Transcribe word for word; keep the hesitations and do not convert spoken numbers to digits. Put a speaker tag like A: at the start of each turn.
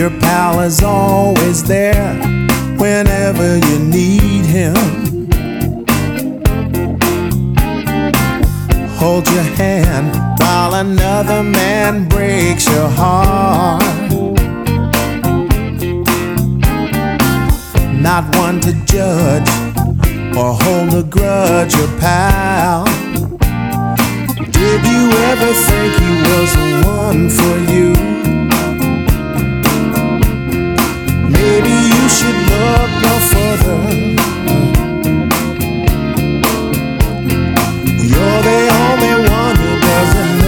A: Your pal is always there whenever you need him. Hold your hand while another man breaks your heart. Not one to judge or hold a grudge, your pal. Did you ever